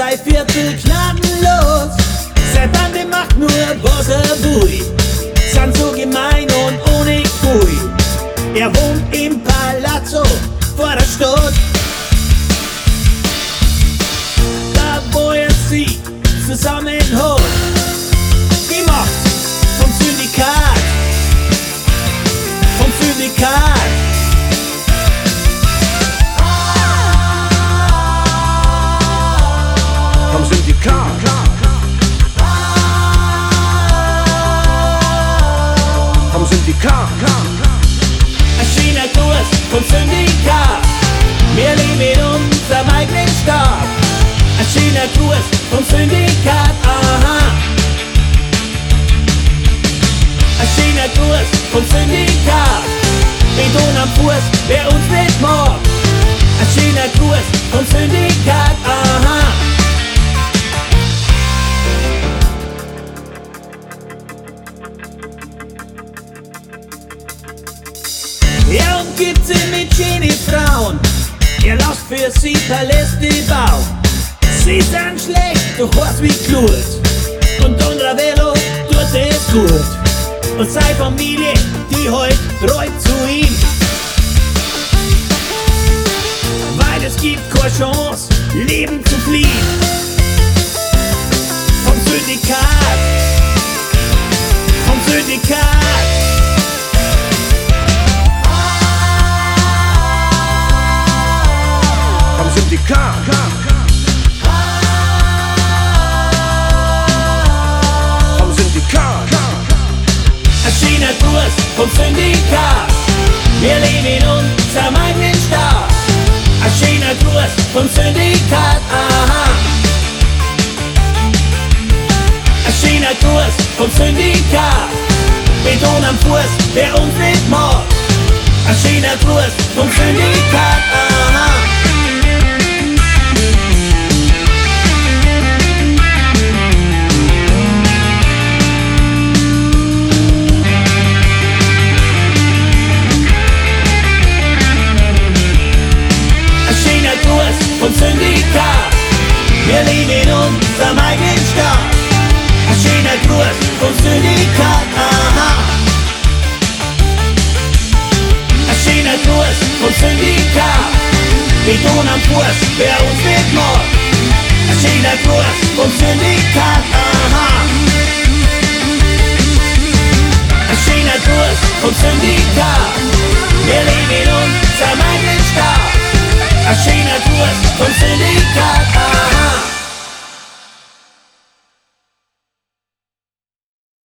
3/4 gnadenlos. Sein Bande macht nur, was er will. Sind so gemein und ohne Gui. Er wohnt im Palazzo vor der Stadt. Da wo er sie zusammen hat. Die Macht vom Syndikat. Vom Syndikat. Vom Syndikat. Vom Syndikat. Ein schöner Kurs vom Syndikat. Wir leben in unserem eigenen Staat. Ein schöner Kurs vom Syndikat. Aha. Ein schöner Kurs vom Syndikat. Beton am Fuß, wer uns nicht mag. Ein schöner Kurs vom Syndikat. Aha. Er umgibt sie mit schönen Frauen. Er lässt für sie Paläste bauen. Sie sind schlecht, doch was wie Glut. Und Don Ravello tut es gut. Und seine Familie, die hält treu zu ihm. Weil es gibt keine Chance, Leben zu fliehen. Vom Syndikat. Vom Syndikat. Vom Syndikat. Vom Syndikat. Ein schöner Kurs vom Syndikat. Wir leben in unserem eigenen Staat. Ein schöner Kurs vom Syndikat. Aha. Ein schöner Kurs vom Syndikat. Beton am Fuß, wer uns nicht mag. Ein schöner Kurs vom Syndikat. Aha. Vom Syndikat. Wir leben in unserem eigenen Staat. Ein schöner Kurs vom Syndikat. Aha. Ein schöner Kurs vom Syndikat. Beton am Fuß, wer uns nicht mag. Ein schöner Kurs vom Syndikat. Aha. Ein schöner Kurs vom Syndikat. Wir leben in unserem eigenen Staat. Ein schöner Kurs vom Syndikat.